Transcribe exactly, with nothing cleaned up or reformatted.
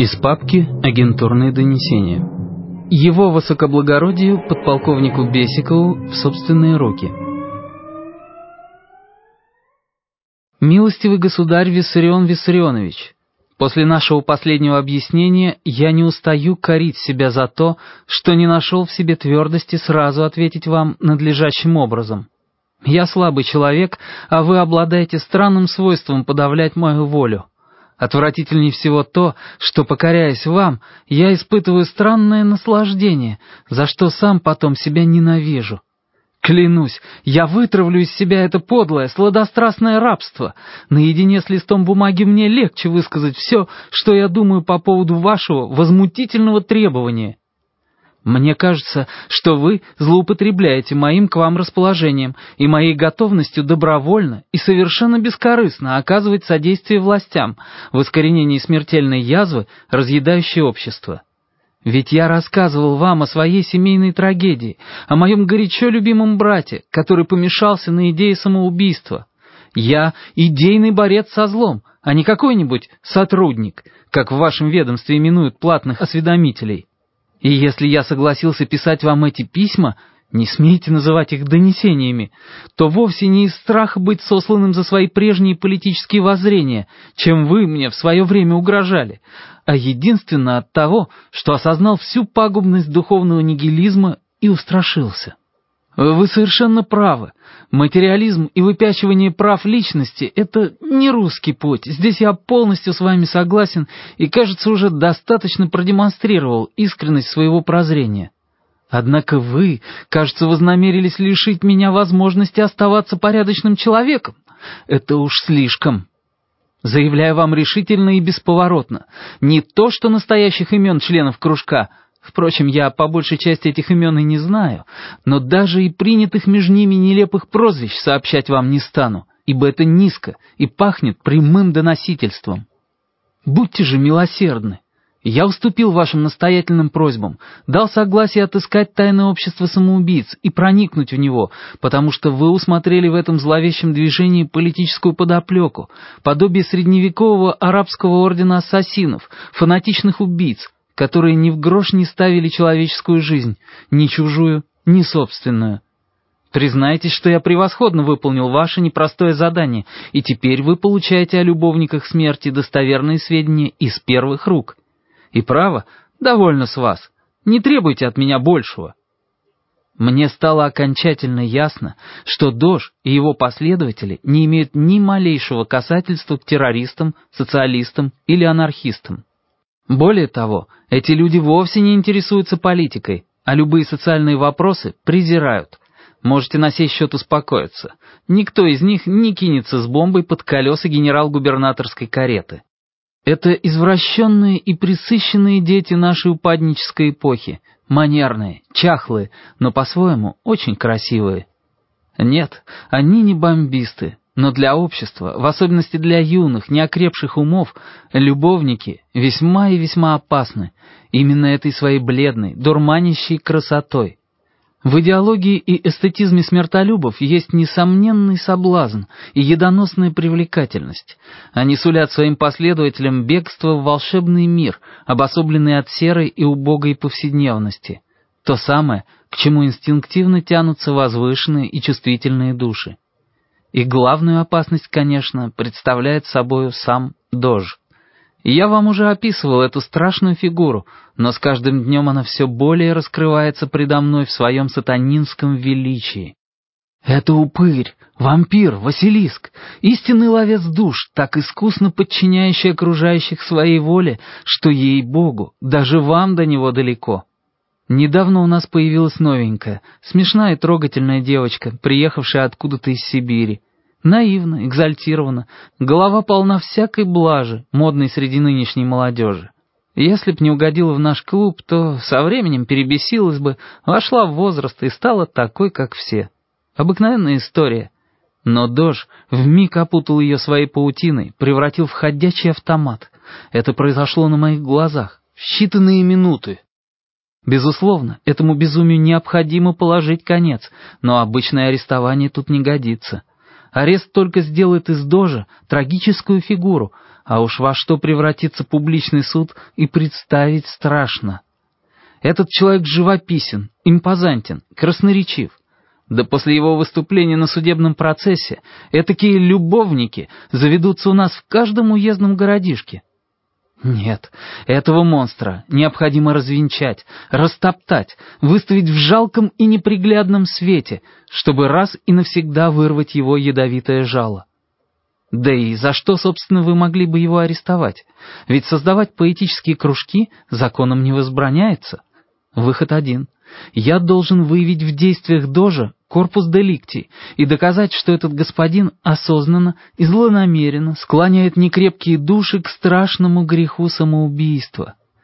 Из папки «Агентурные донесения». Его высокоблагородию подполковнику Бесикову в собственные руки. Милостивый государь Виссарион Виссарионович, после нашего последнего объяснения я не устаю корить себя за то, что не нашел в себе твердости сразу ответить вам надлежащим образом. Я слабый человек, а вы обладаете странным свойством подавлять мою волю. Отвратительнее всего то, что, покоряясь вам, я испытываю странное наслаждение, за что сам потом себя ненавижу. Клянусь, я вытравлю из себя это подлое, сладострастное рабство. Наедине с листом бумаги мне легче высказать все, что я думаю по поводу вашего возмутительного требования. Мне кажется, что вы злоупотребляете моим к вам расположением и моей готовностью добровольно и совершенно бескорыстно оказывать содействие властям в искоренении смертельной язвы, разъедающей общество. Ведь я рассказывал вам о своей семейной трагедии, о моем горячо любимом брате, который помешался на идее самоубийства. Я идейный борец со злом, а не какой-нибудь сотрудник, как в вашем ведомстве именуют платных осведомителей. И если я согласился писать вам эти письма, не смейте называть их донесениями, то вовсе не из страха быть сосланным за свои прежние политические воззрения, чем вы мне в свое время угрожали, а единственно от того, что осознал всю пагубность духовного нигилизма и устрашился. Вы совершенно правы. Материализм и выпячивание прав личности — это не русский путь. Здесь я полностью с вами согласен и, кажется, уже достаточно продемонстрировал искренность своего прозрения. Однако вы, кажется, вознамерились лишить меня возможности оставаться порядочным человеком. Это уж слишком. Заявляю вам решительно и бесповоротно. Не то, что настоящих имен членов кружка — впрочем, я по большей части этих имен и не знаю, но даже и принятых между ними нелепых прозвищ сообщать вам не стану, ибо это низко и пахнет прямым доносительством. Будьте же милосердны. Я уступил вашим настоятельным просьбам, дал согласие отыскать тайное общество самоубийц и проникнуть в него, потому что вы усмотрели в этом зловещем движении политическую подоплеку, подобие средневекового арабского ордена ассасинов, фанатичных убийц, которые ни в грош не ставили человеческую жизнь, ни чужую, ни собственную. Признайтесь, что я превосходно выполнил ваше непростое задание, и теперь вы получаете о любовниках смерти достоверные сведения из первых рук. И право, довольно с вас, не требуйте от меня большего. Мне стало окончательно ясно, что Дож и его последователи не имеют ни малейшего касательства к террористам, социалистам или анархистам. Более того, эти люди вовсе не интересуются политикой, а любые социальные вопросы презирают. Можете на сей счет успокоиться. Никто из них не кинется с бомбой под колеса генерал-губернаторской кареты. Это извращенные и пресыщенные дети нашей упаднической эпохи, манерные, чахлые, но по-своему очень красивые. Нет, они не бомбисты. Но для общества, в особенности для юных, неокрепших умов, любовники весьма и весьма опасны, именно этой своей бледной, дурманящей красотой. В идеологии и эстетизме смертолюбов есть несомненный соблазн и ядоносная привлекательность. Они сулят своим последователям бегство в волшебный мир, обособленный от серой и убогой повседневности. То самое, к чему инстинктивно тянутся возвышенные и чувствительные души. И главную опасность, конечно, представляет собою сам Дож. И я вам уже описывал эту страшную фигуру, но с каждым днем она все более раскрывается предо мной в своем сатанинском величии. Это упырь, вампир, Василиск, истинный ловец душ, так искусно подчиняющий окружающих своей воле, что, ей-богу, даже вам до него далеко. Недавно у нас появилась новенькая, смешная и трогательная девочка, приехавшая откуда-то из Сибири. Наивна, экзальтирована, голова полна всякой блажи, модной среди нынешней молодежи. Если б не угодила в наш клуб, то со временем перебесилась бы, вошла в возраст и стала такой, как все. Обыкновенная история. Но Дож вмиг опутал ее своей паутиной, превратил в ходячий автомат. Это произошло на моих глазах, в считанные минуты. Безусловно, этому безумию необходимо положить конец, но обычное арестование тут не годится. Арест только сделает из Дожа трагическую фигуру, а уж во что превратится публичный суд и представить страшно. Этот человек живописен, импозантен, красноречив. Да после его выступления на судебном процессе этакие любовники заведутся у нас в каждом уездном городишке. Нет, этого монстра необходимо развенчать, растоптать, выставить в жалком и неприглядном свете, чтобы раз и навсегда вырвать его ядовитое жало. Да и за что, собственно, вы могли бы его арестовать? Ведь создавать поэтические кружки законом не возбраняется. Выход один. Я должен выявить в действиях Дожа корпус деликти и доказать, что этот господин осознанно и злонамеренно склоняет некрепкие души к страшному греху самоубийства.